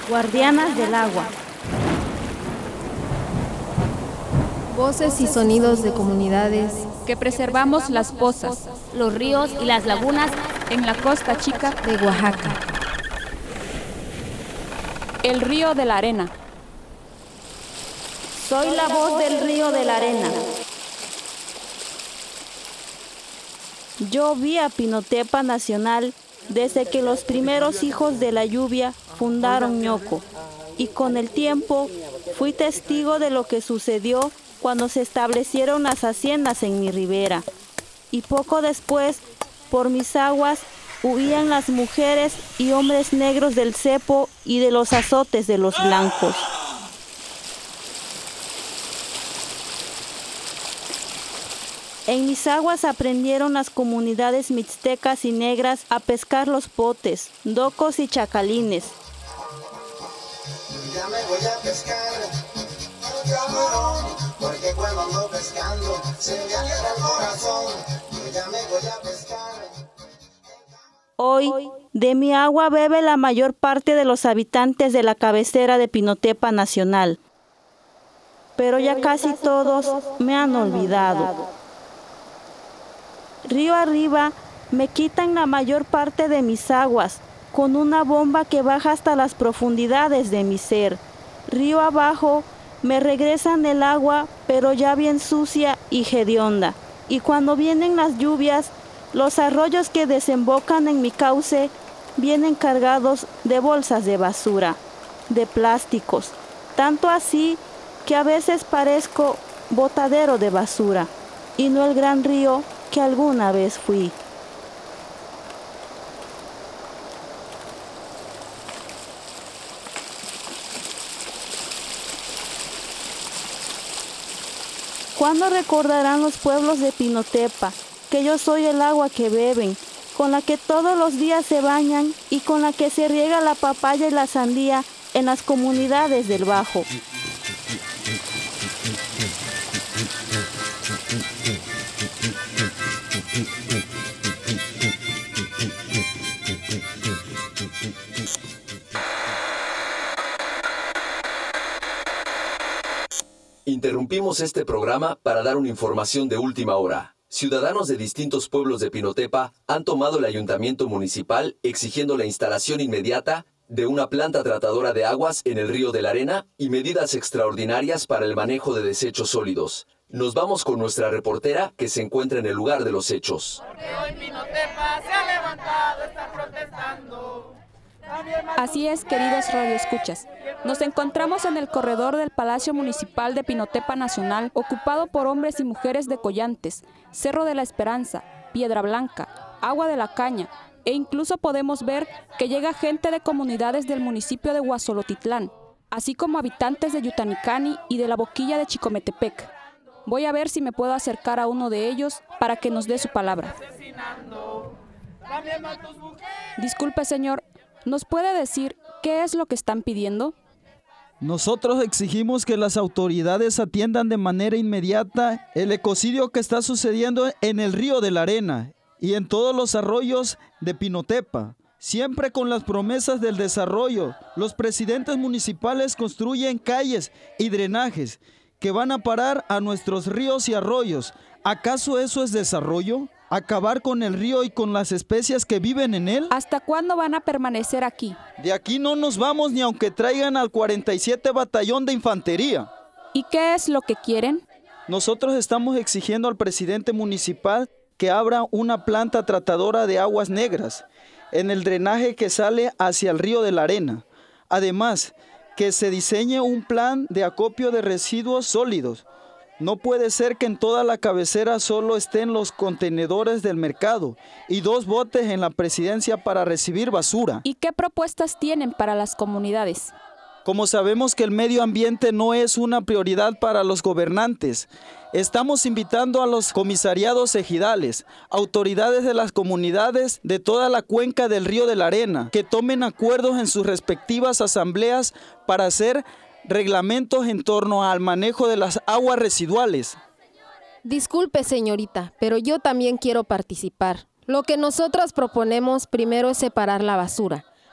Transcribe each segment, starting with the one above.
guardianas del agua. Voces y sonidos de comunidades que preservamos las pozas, los ríos y las lagunas en la costa chica de Oaxaca. El río de la arena. Soy la voz del río de la arena. Yo vi a Pinotepa Nacional desde que los primeros hijos de la lluvia fundaron Ñoco, y con el tiempo fui testigo de lo que sucedió cuando se establecieron las haciendas en mi ribera, y poco después, por mis aguas, huían las mujeres y hombres negros del cepo y de los azotes de los blancos. En mis aguas aprendieron las comunidades mixtecas y negras a pescar los potes, docos y chacalines. Ya me voy a pescar un camarón, porque cuando ando pescando se me alegra el corazón. Yo ya me voy a pescar. Hoy, de mi agua bebe la mayor parte de los habitantes de la cabecera de Pinotepa Nacional. Pero ya casi todos me han olvidado. Río arriba me quitan la mayor parte de mis aguas, con una bomba que baja hasta las profundidades de mi ser. Río abajo me regresan el agua, pero ya bien sucia y hedionda. Y cuando vienen las lluvias, los arroyos que desembocan en mi cauce vienen cargados de bolsas de basura, de plásticos, tanto así que a veces parezco botadero de basura, y no el gran río que alguna vez fui. ¿Cuándo recordarán los pueblos de Pinotepa que yo soy el agua que beben, con la que todos los días se bañan y con la que se riega la papaya y la sandía en las comunidades del Bajo? Interrumpimos este programa para dar una información de última hora. Ciudadanos de distintos pueblos de Pinotepa han tomado el ayuntamiento municipal exigiendo la instalación inmediata de una planta tratadora de aguas en el río de la Arena y medidas extraordinarias para el manejo de desechos sólidos. Nos vamos con nuestra reportera que se encuentra en el lugar de los hechos. Porque hoy Pinotepa se ha levantado, está protestando. Así es, queridos radioescuchas. Nos encontramos en el corredor del Palacio Municipal de Pinotepa Nacional, ocupado por hombres y mujeres de Collantes, Cerro de la Esperanza, Piedra Blanca, Agua de la Caña, e incluso podemos ver que llega gente de comunidades del municipio de Huazolotitlán, así como habitantes de Yutanicani y de la Boquilla de Chicometepec. Voy a ver si me puedo acercar a uno de ellos para que nos dé su palabra. Disculpe, señor, ¿nos puede decir qué es lo que están pidiendo? Nosotros exigimos que las autoridades atiendan de manera inmediata el ecocidio que está sucediendo en el río de la Arena y en todos los arroyos de Pinotepa. Siempre con las promesas del desarrollo, los presidentes municipales construyen calles y drenajes que van a parar a nuestros ríos y arroyos. ¿Acaso eso es desarrollo? ¿Acabar con el río y con las especies que viven en él? ¿Hasta cuándo van a permanecer aquí? De aquí no nos vamos ni aunque traigan al 47 Batallón de Infantería. ¿Y qué es lo que quieren? Nosotros estamos exigiendo al presidente municipal que abra una planta tratadora de aguas negras en el drenaje que sale hacia el río de la Arena. Además, que se diseñe un plan de acopio de residuos sólidos. No puede ser que en toda la cabecera solo estén los contenedores del mercado y 2 botes en la presidencia para recibir basura. ¿Y qué propuestas tienen para las comunidades? Como sabemos que el medio ambiente no es una prioridad para los gobernantes, estamos invitando a los comisariados ejidales, autoridades de las comunidades de toda la cuenca del río de la Arena, que tomen acuerdos en sus respectivas asambleas para hacer reglamentos en torno al manejo de las aguas residuales. Disculpe, señorita, pero yo también quiero participar. Lo que nosotras proponemos primero es separar la basura.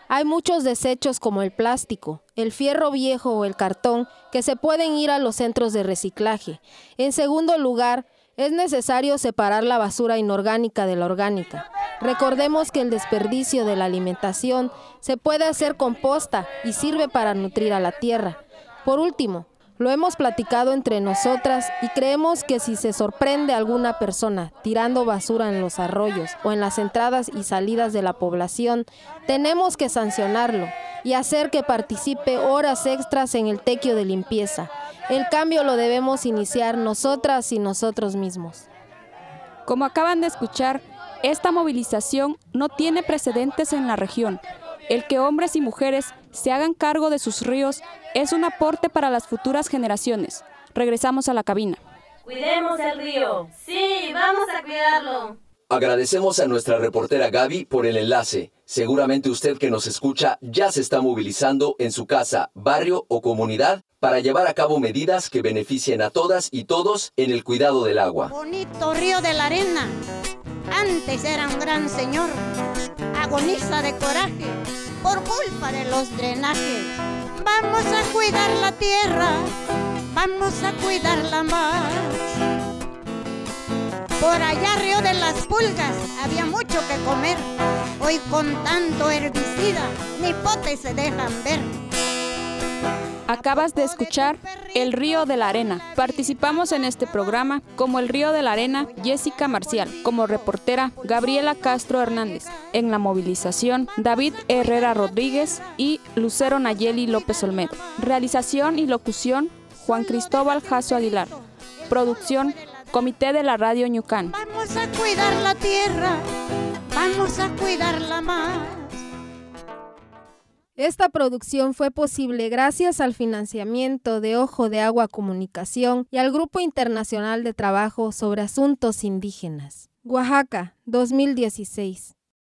Hay muchos desechos como el plástico, el fierro viejo o el cartón que se pueden ir a los centros de reciclaje. En segundo lugar, es necesario separar la basura inorgánica de la orgánica. Recordemos que el desperdicio de la alimentación se puede hacer composta y sirve para nutrir a la tierra. Por último, lo hemos platicado entre nosotras y creemos que si se sorprende a alguna persona tirando basura en los arroyos o en las entradas y salidas de la población, tenemos que sancionarlo y hacer que participe horas extras en el tequio de limpieza. El cambio lo debemos iniciar nosotras y nosotros mismos. Como acaban de escuchar, esta movilización no tiene precedentes en la región. El que hombres y mujeres se hagan cargo de sus ríos es un aporte para las futuras generaciones. Regresamos a la cabina. Cuidemos el río. Sí, vamos a cuidarlo. Agradecemos a nuestra reportera Gaby por el enlace. Seguramente usted que nos escucha ya se está movilizando en su casa, barrio o comunidad para llevar a cabo medidas que beneficien a todas y todos en el cuidado del agua. Bonito río de la arena. Antes era un gran señor. Agoniza de coraje por culpa de los drenajes. Vamos a cuidar la tierra, vamos a cuidarla más. Por allá río de las pulgas había mucho que comer. Hoy con tanto herbicida ni potes se dejan ver. Acabas de escuchar El Río de la Arena. Participamos en este programa como El Río de la Arena, Jessica Marcial, como reportera Gabriela Castro Hernández, en la movilización David Herrera Rodríguez y Lucero Nayeli López Olmedo. Realización y locución Juan Cristóbal Jasso Aguilar. Producción Comité de la Radio Ñucán. Vamos a cuidar la tierra, vamos a cuidarla más. Esta producción fue posible gracias al financiamiento de Ojo de Agua Comunicación y al Grupo Internacional de Trabajo sobre Asuntos Indígenas. Oaxaca, 2016.